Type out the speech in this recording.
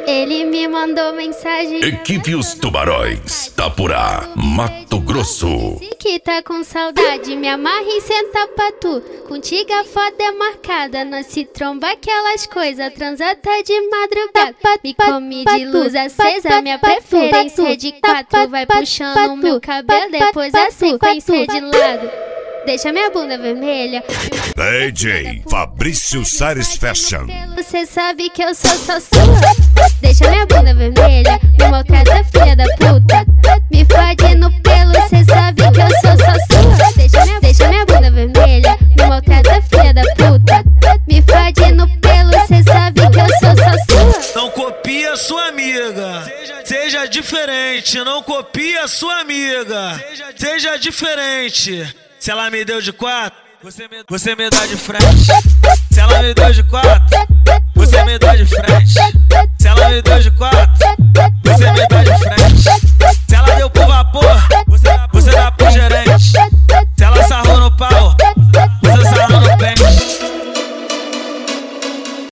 Ele me mandou mensagem. Equipe Os Tubarões, Itapurá, Mato Grosso. Que tá com saudade, me amarra e senta pra tu. Contigo a foto é marcada, não se tromba aquelas coisas. Transa tá de madrugada, me come de luz acesa. Minha preferência é de 4, vai puxando o meu cabelo, depois a sequência de lado. Deixa minha bunda vermelha. DJ Fabrício Sares Fashion. Você sabe que eu sou só sua. Deixa minha bunda vermelha, me maltrata, filha da puta. Me fode no pelo, cê sabe que eu sou só sua. Deixa minha bunda vermelha, me maltrata, filha da puta. Me fode no pelo, cê sabe que eu sou só sua. Não copia sua amiga, seja diferente. Não copia sua amiga, seja diferente. Se ela me deu de 4, você me dá de frente. Se ela me deu de 4, você me dá de frente. Se ela me deu de 4,